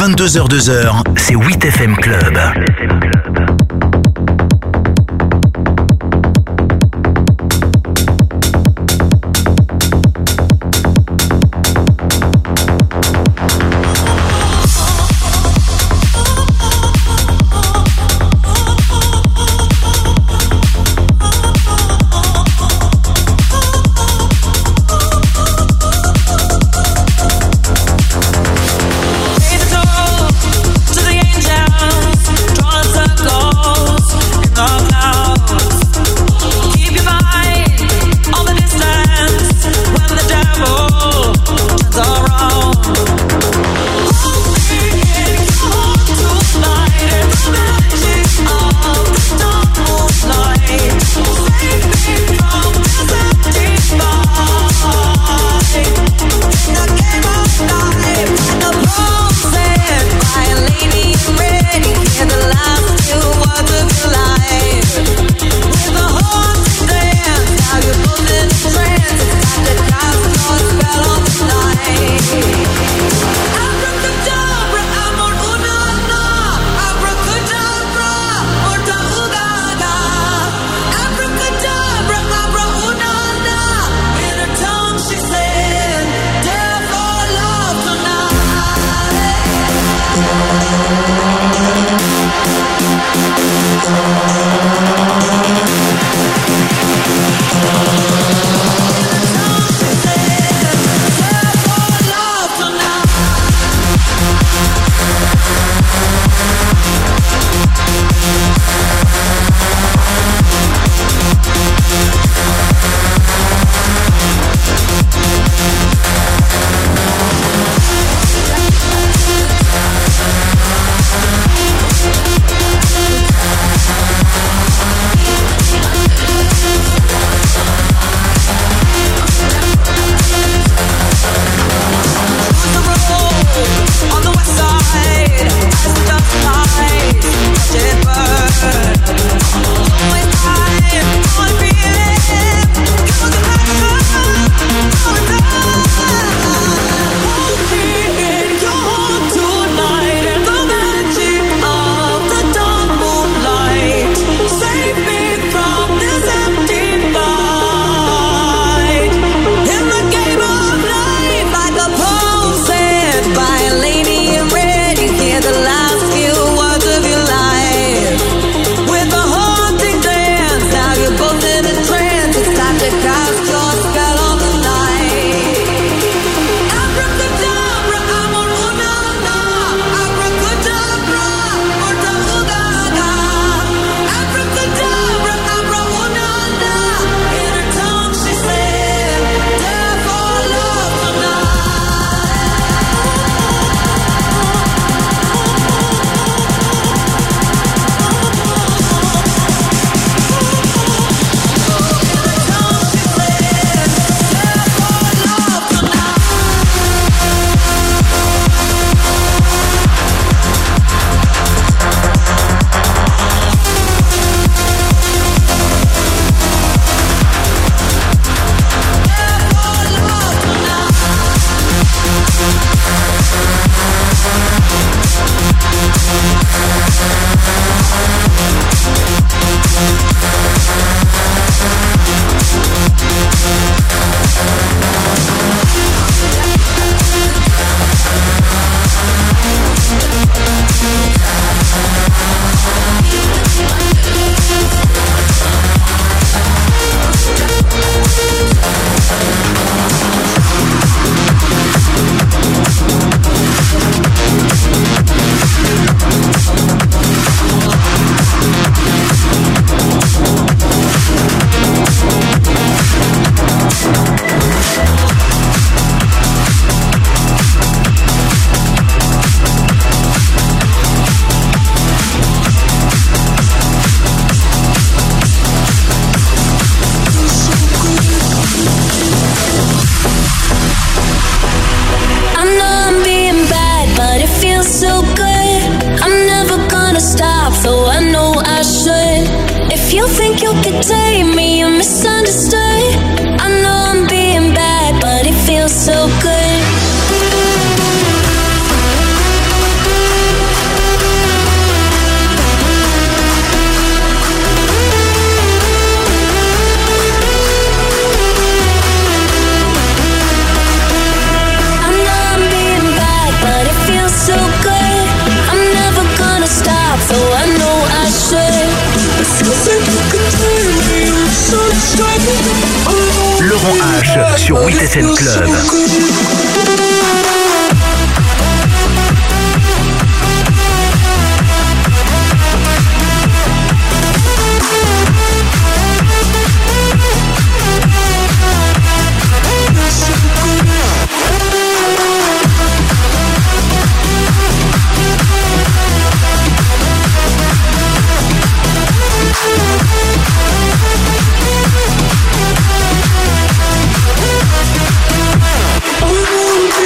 22h, 2h, c'est 8FM Club. so good. Rush sur 8FM Club. I won't be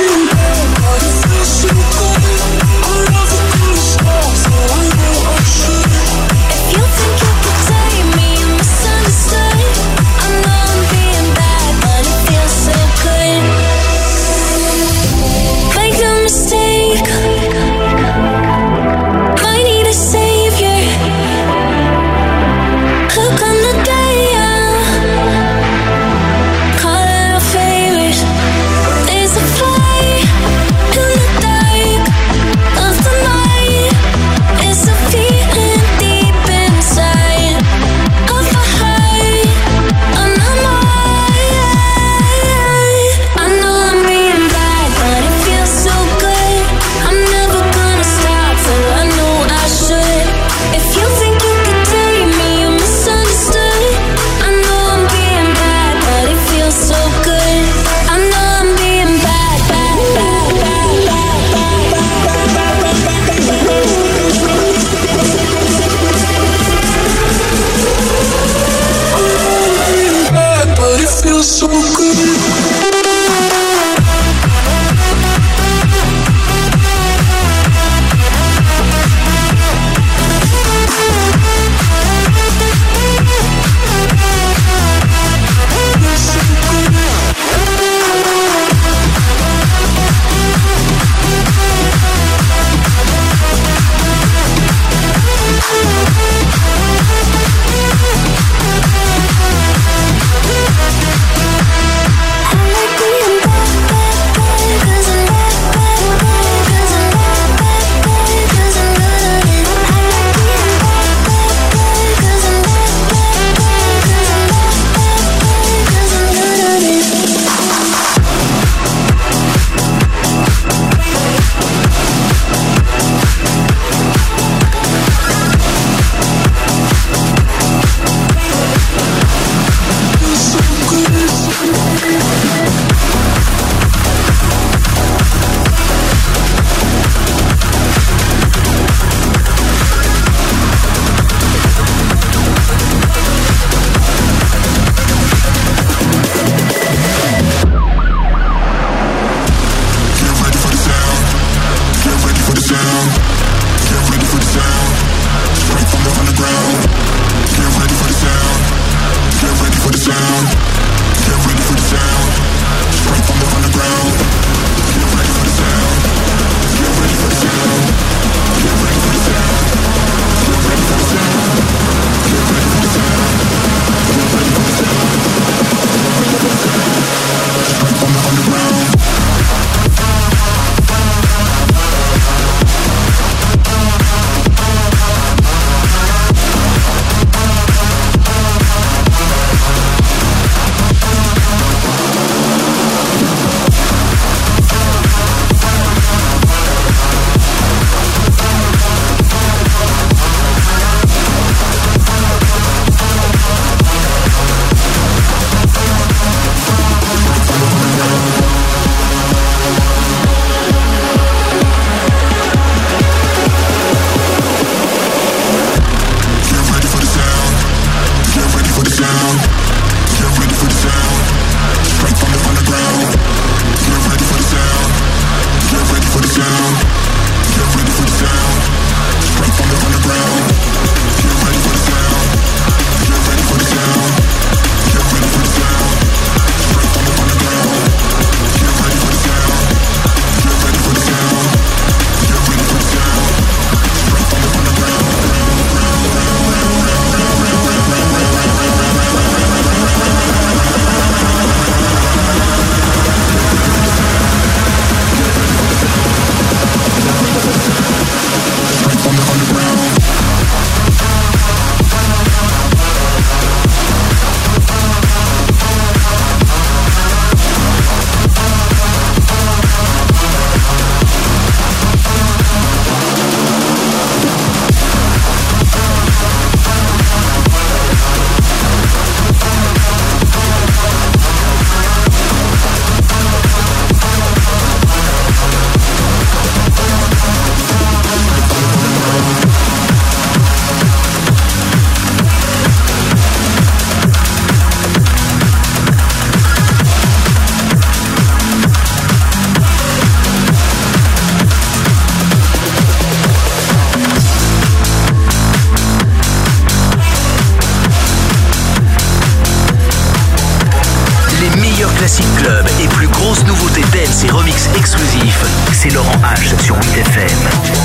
grosses nouveautés dance et remix exclusifs, c'est Laurent H sur 8FM.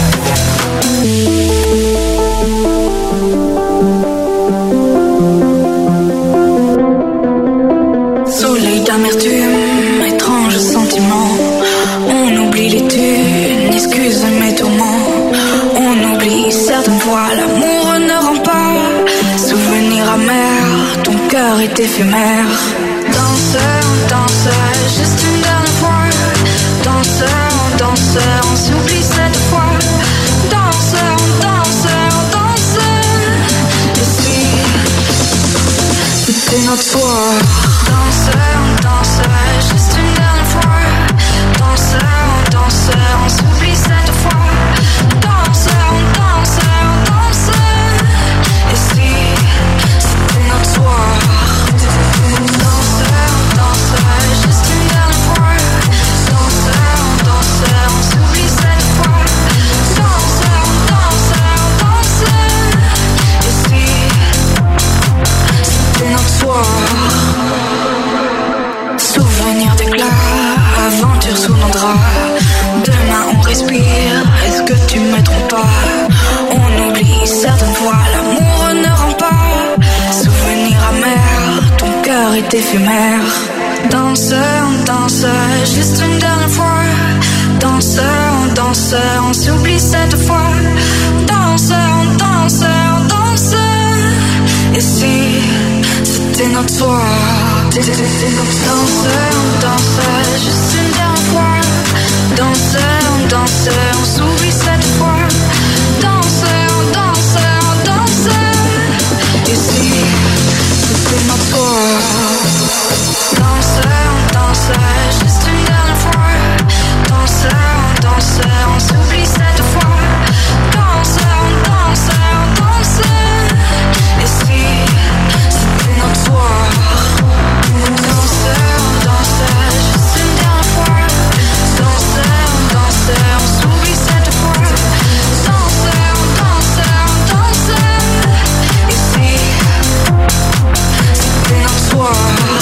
Soleil d'amertume, étrange sentiment. On oublie les thunes, excuse mes tourments. On oublie certaines fois, l'amour ne rend pas. Souvenir amer, ton cœur est éphémère. Danseur, danseur, juste une dernière fois. Danseur, danseur, on s'oublie cette fois. Danseur, danseur, danseur. Et si c'était notre soir? Danseur, danseur, juste une dernière fois. Danseur, danseur, on s'oublie cette fois. Danseur, danseur, danseur. Et si c'était notre soir? Danseur, danseur, juste une dernière fois. Danseur, danseur, on s'oublie cette fois. Danseur, danseur, danseur. Et si c'était notre soir? Souvenir d'éclat, aventure sous nos draps. Demain on respire, est-ce que tu me trompes pas? On oublie certaines fois, l'amour ne rend pas. Souvenir amer, ton cœur est éphémère. Danseur, danseur, juste une dernière fois. Danseur, danseur, on s'oublie cette fois. Danseur, danseur, danseur. Et si c'était notre soir? Danseur, danseur, juste une dernière fois. Danseur, danseur, on s'oublie cette fois. Danseur, danseur, danseur. Et si c'était notre soir? Danseur, danseur, juste une dernière fois. Danseur, danseur, on s'oublie cette fois. Danseur, danseur, danseur. Et si c'était notre soir? Danseur, danseur, juste une dernière fois. Danseur, danseur, on s'oublie cette fois. Danseur, danseur, danseur. Et si c'était notre soir?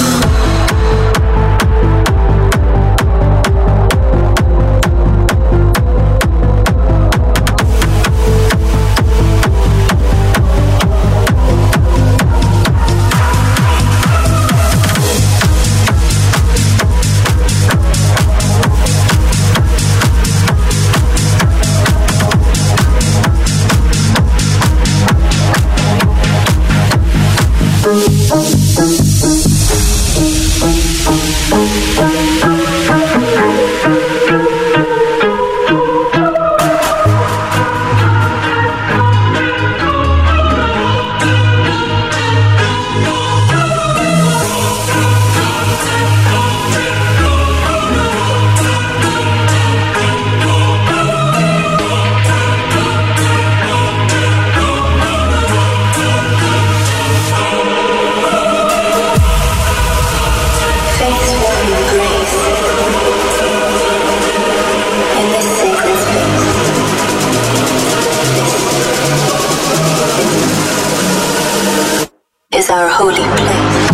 Our holy place.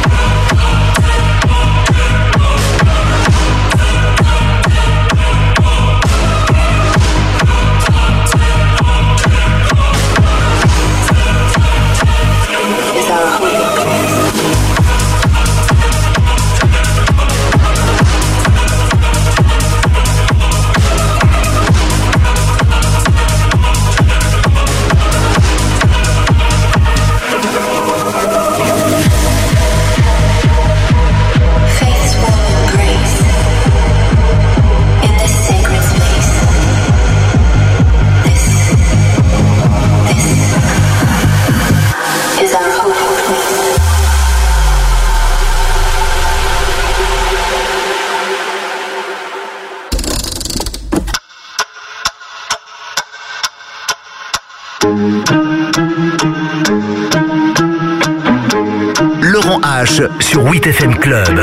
Laurent H sur 8FM Club.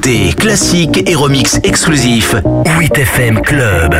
Nouveautés, classiques et remix exclusifs. 8FM Club.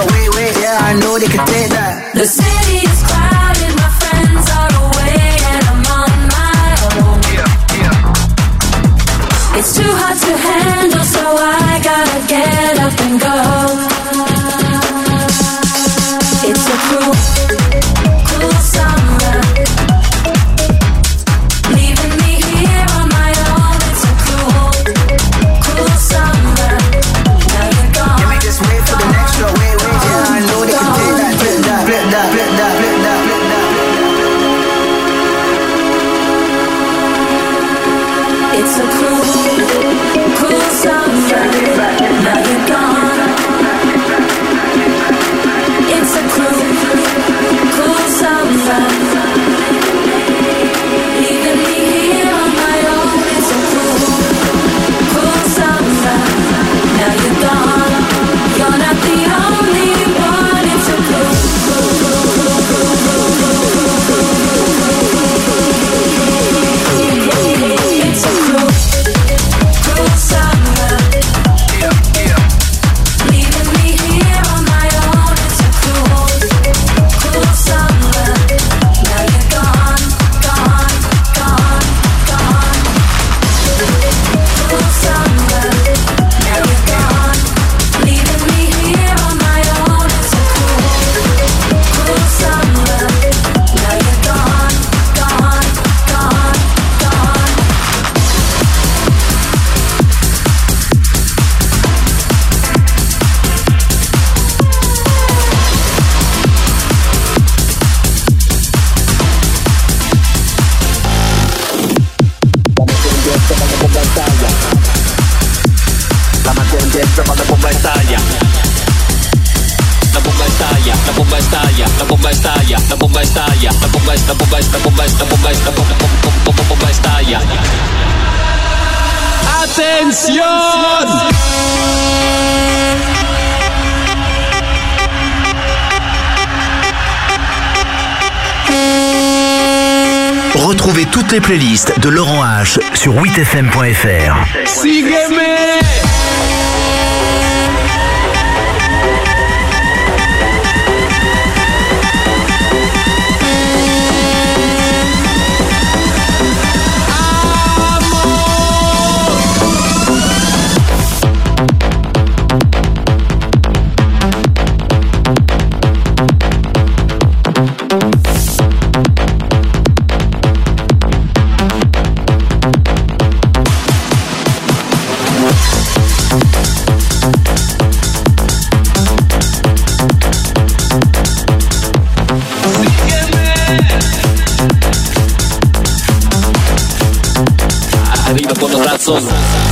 wait, yeah, I know they can take that. The city is crowded, my friends are away, and I'm on my own. It's too hard to handle, so I gotta get up and go. It's a cruel, cruel summer, leaving me here on my own. It's a cruel, cruel summer. Now you're gone. Let me just wait for the next show. Wait, yeah, I know they can take that. Flip that, flip that, flip that, flip that, flip that. It's a cruel, cruel summer. Now you're gone. It's a cruel, cruel summer, leaving me here on my own. It's a cruel, cruel summer. Now you're gone. You're not the only one. It's a cruel, it's a cruel, cruel summer, leaving me here on my own. It's a cruel, cruel summer. Now you're gone, gone, gone, gone. Cruel summer. Now you're gone, leaving me here on my own. It's a cruel, cruel summer. Now you're gone, gone, gone, gone. La materia empieza cuando la bomba estalla. La bomba estalla, la bomba estalla, la bomba estalla, la bomba estalla, la bomba estalla, la bomba estalla. ¡Atención! Retrouvez toutes les playlists de Laurent H sur 8fm.fr. Sígueme. Arriba con los brazos.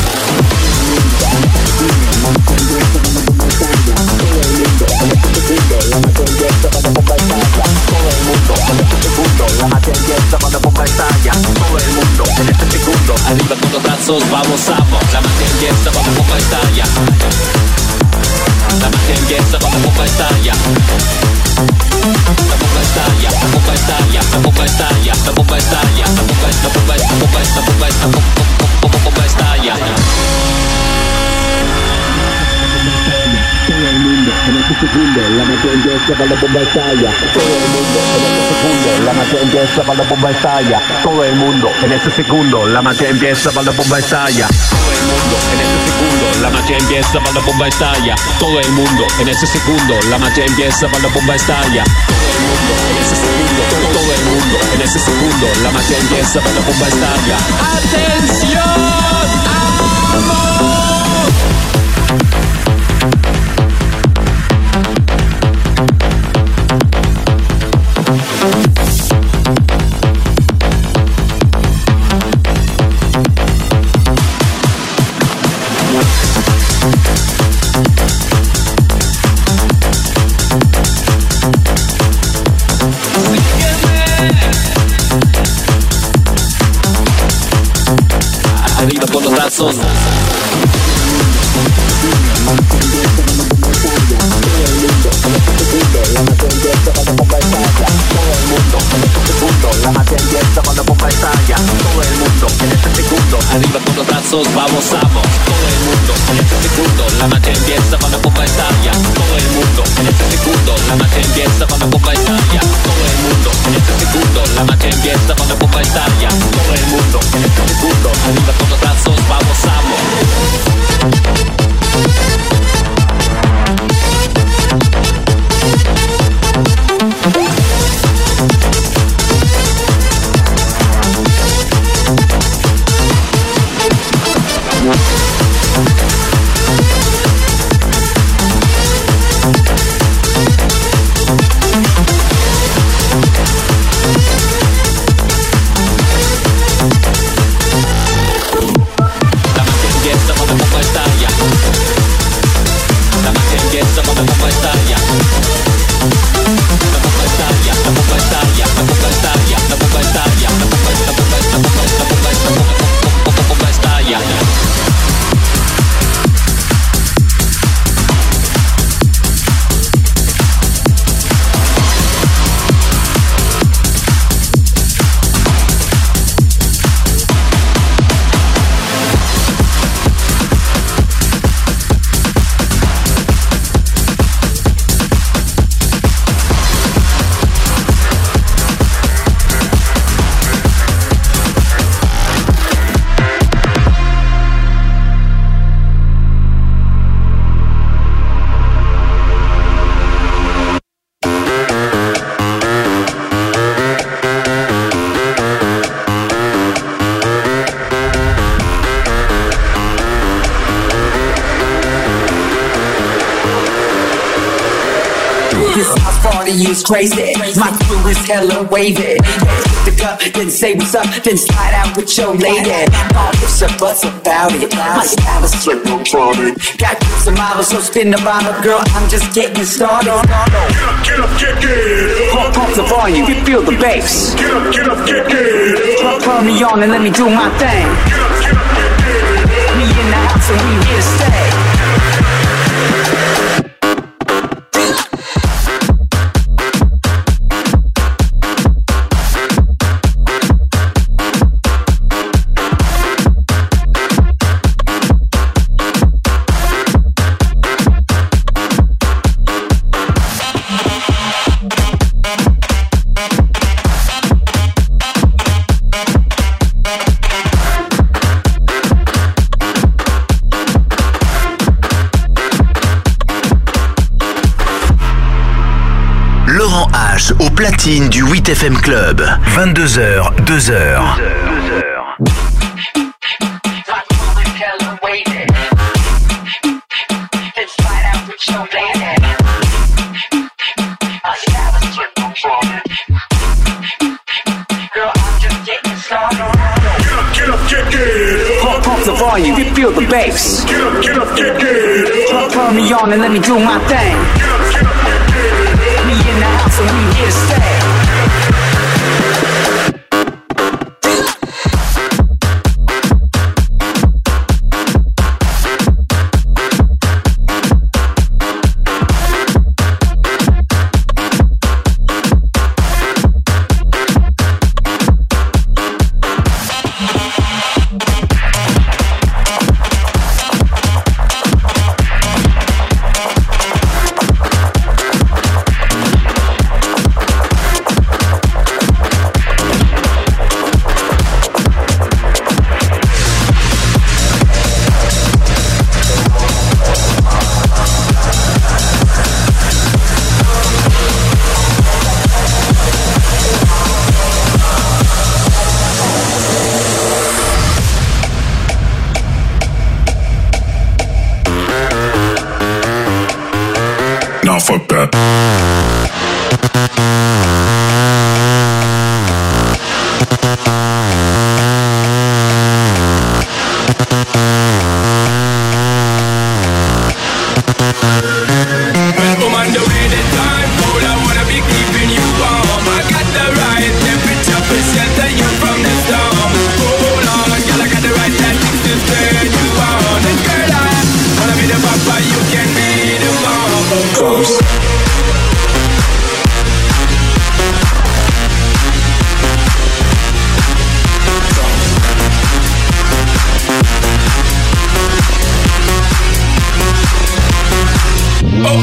Arriba con los brazos, vamos, amo. La magia empieza cuando la bomba estalla. La magia empieza cuando la bomba estalla. La bomba estalla, la bomba estalla, la bomba estalla, la bomba estalla, la bomba estalla, la bomba estalla, la bomba estalla, la bomba estalla. Todo el mundo en este segundo, la magia empieza cuando la bomba estalla. Todo el mundo en este segundo, la magia empieza cuando la bomba estalla. Todo el mundo en este segundo, la magia empieza cuando la bomba estalla. Todo el mundo en ese segundo, la magia empieza cuando la bomba estalla. Todo el mundo en ese segundo, la magia empieza cuando la bomba estalla. Todo el mundo en ese segundo, la magia empieza cuando la bomba estalla. ¡Atención! ¡Amor! Arriba con los brazos. Arriba con los brazos. brazos, vamos, vamos. Todo el mundo en este segundo, la magia empieza cuando la bomba estalla. Todo el mundo en este segundo, la magia empieza cuando la bomba estalla. Todo el mundo en este segundo, la magia empieza cuando la bomba estalla. Todo el mundo en este segundo, arriba con los brazos, vamos, vamos. It's crazy, my crew is hella wavy. Pick the cup, then say what's up, then slide out with your lady. All ifs or buts about it, my style is so chronic. Got some models, so spin the bottle, girl, I'm just getting started. Get up, get it. Pump the volume, you feel the bass. Get up, get it. Turn me on and let me do my thing. Get up, get it. We in the house and we here to stay. Au platine du 8FM Club, 22h, 2h. Pump the volume, you feel the bass. Get up, get it. Turn me on and let me do my thing. We in the house and we here to stay. Nah, fuck that. Woman, the way the time cold, I wanna be keeping you warm. I got the right temperature to shelter you from the storm. Hold on, girl, I got the right tactics to turn you on. And girl, I wanna be the papa, you can be the mom. Close.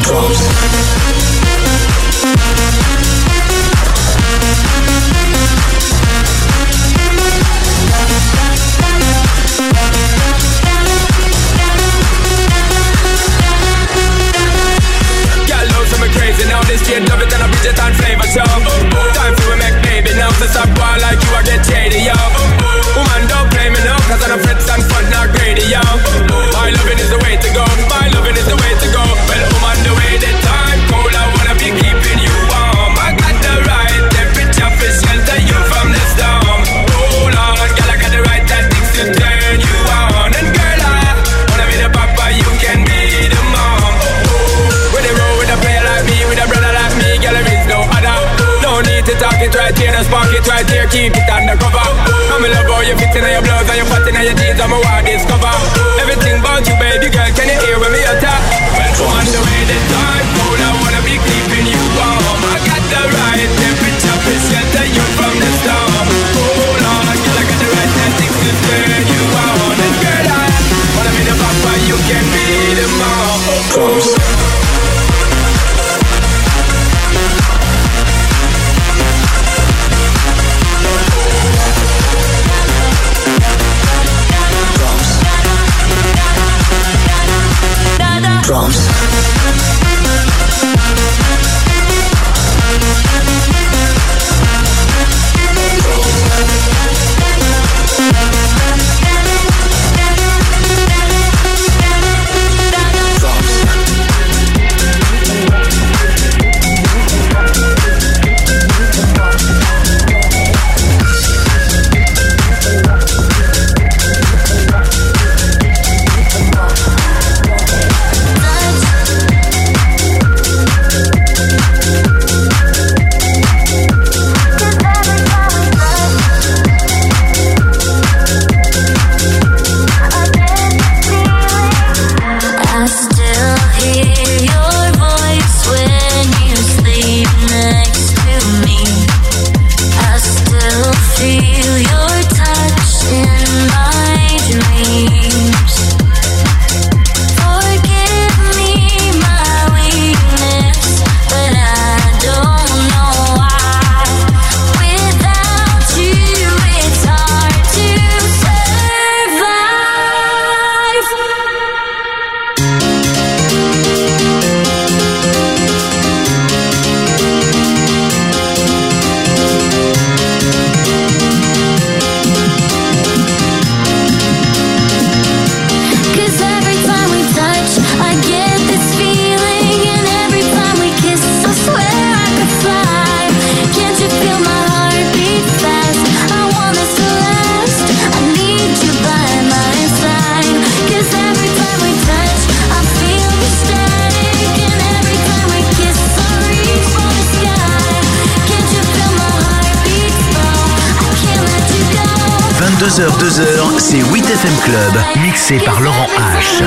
C'est 8FM Club, mixé par Laurent H.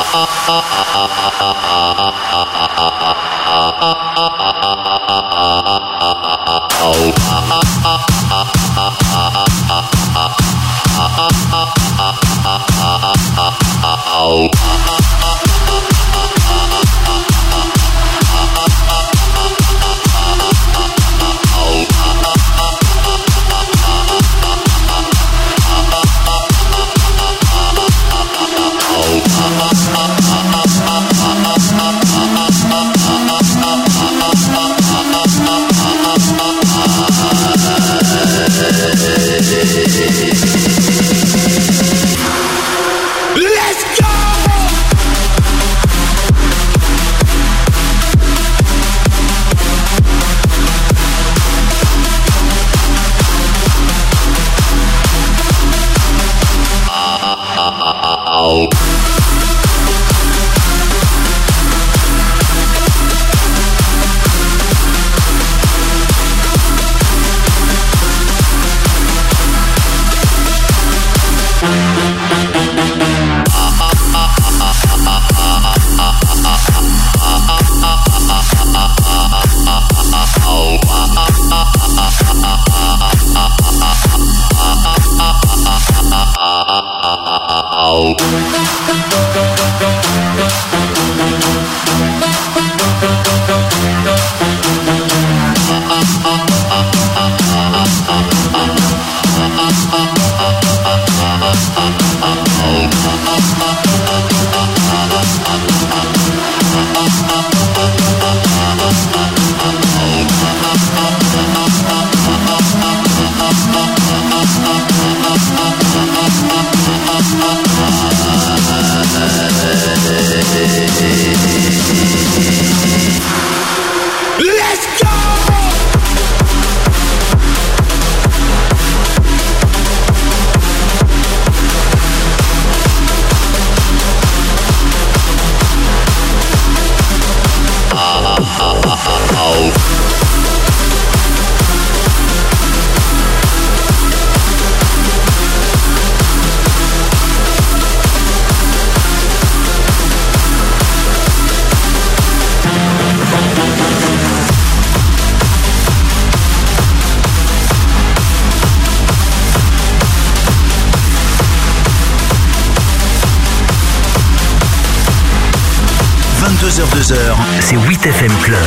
C'est 8FM Club.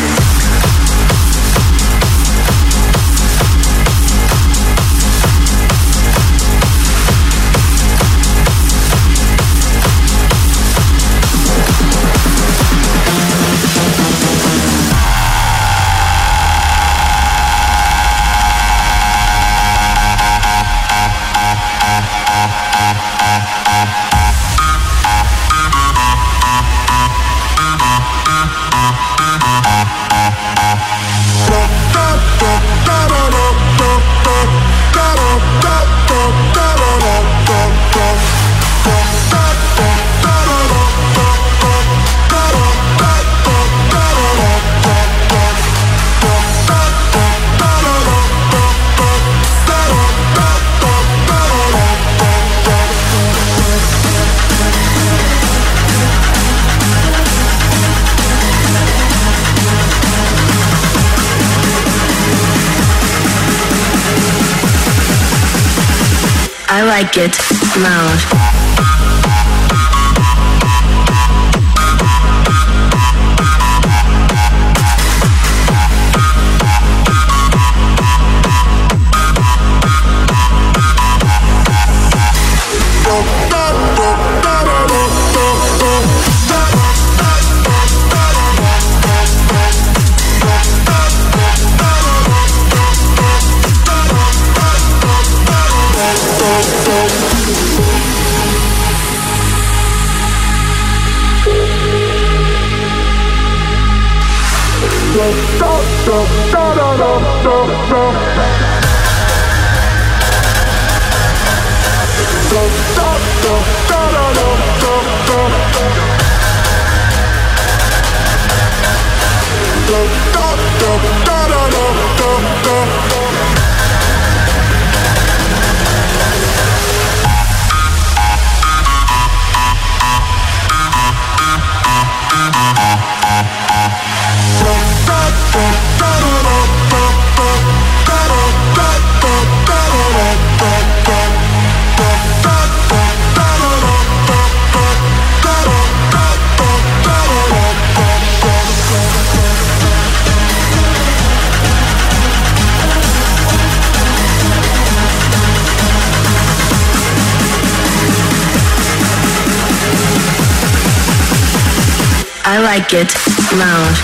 I like it loud. I like it loud.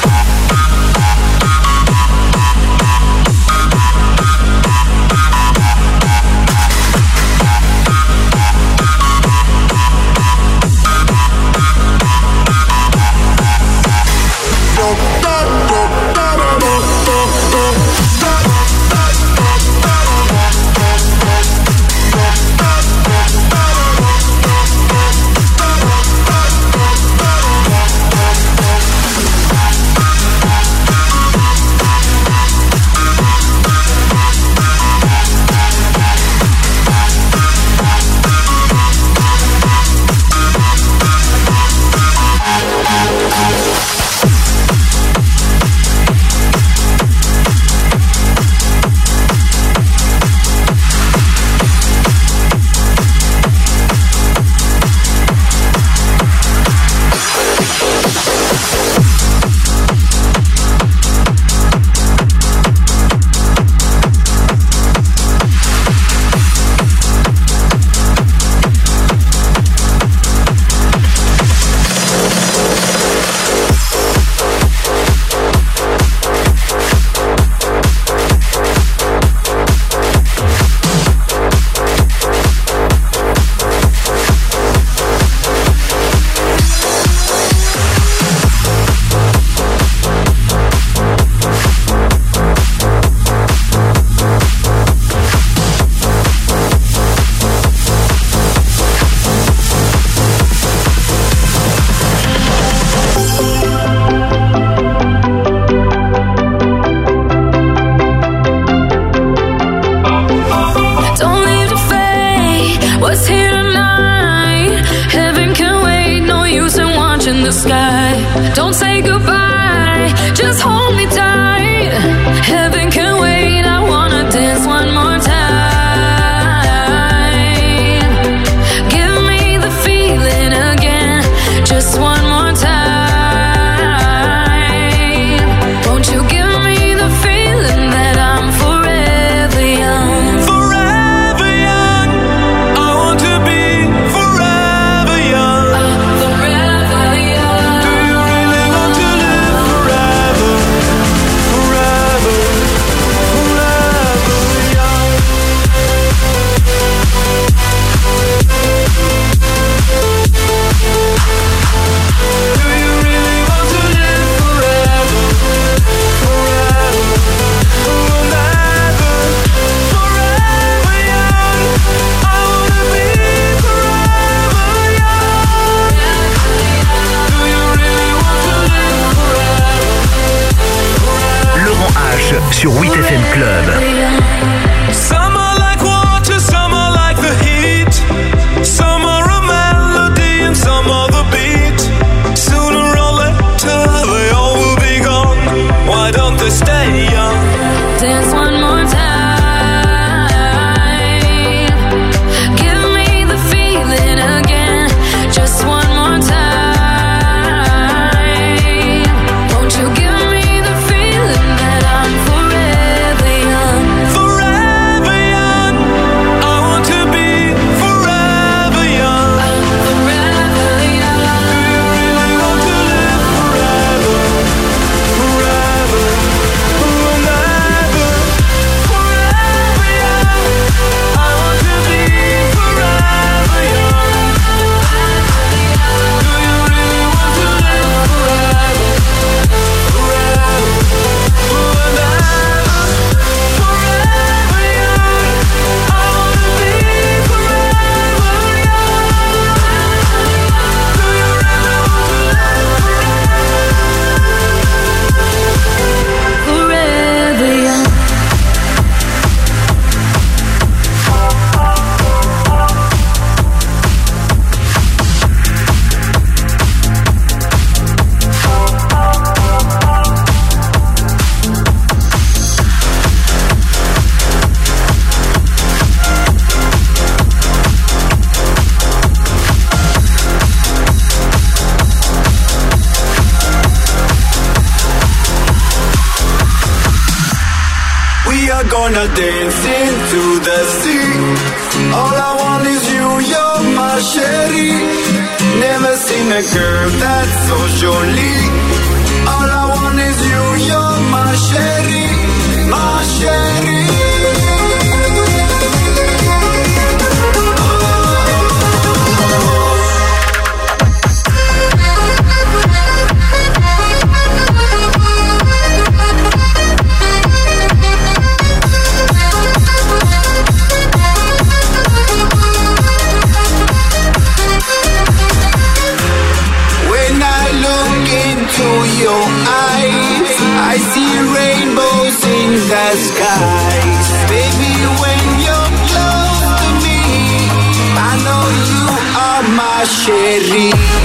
Sur 8FM Club. Some are like water, some are like the heat. Some are a melody and some are the beat. Sooner or later they all will be gone. Why don't they stay young? Dance one more time. Give me the feeling again. Just one more time. Won't you give me the feeling that I'm forever young? Forever young. I want to be forever young. Forever young. Do you really want to live forever? Forever. Forever. Forever young. I want to be forever young. Do you really want to live forever? Forever. Forever. Forever young. I want to be forever young. Do you really want to live Forever young. We are gonna dance into the sea. All I want is you, you're my sherry. Never seen seen a girl that's so jolie. All I want is you, you're my chérie, my chérie. Your eyes, I see rainbows in the skies. Baby, when you're close to me, I know you are my chérie.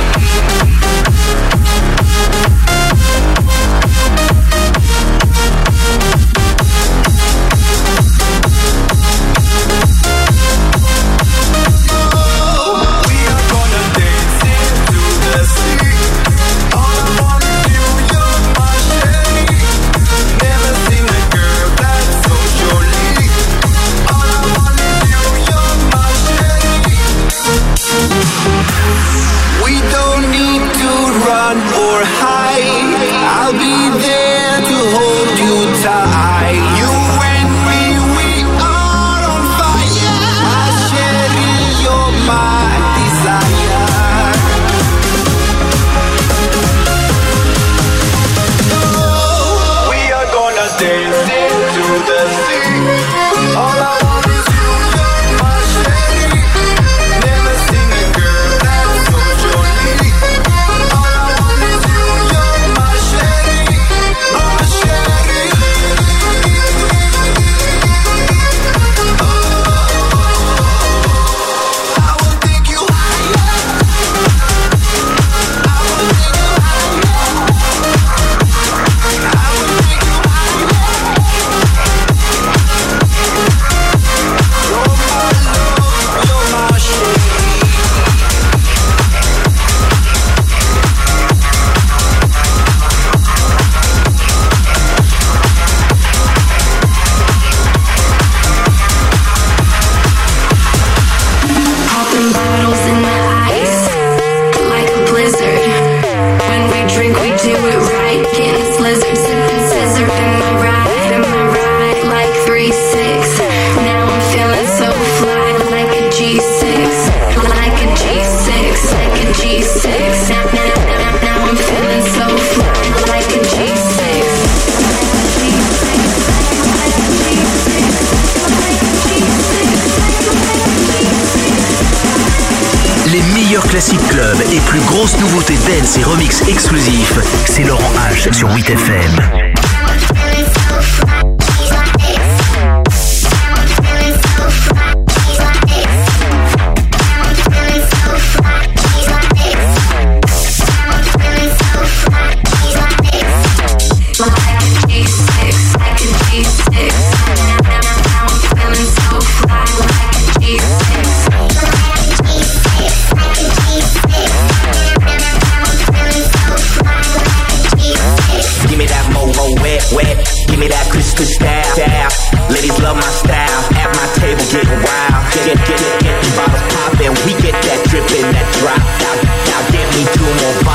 Classic Club et plus grosses nouveautés dance et remix exclusifs, c'est Laurent H sur 8FM.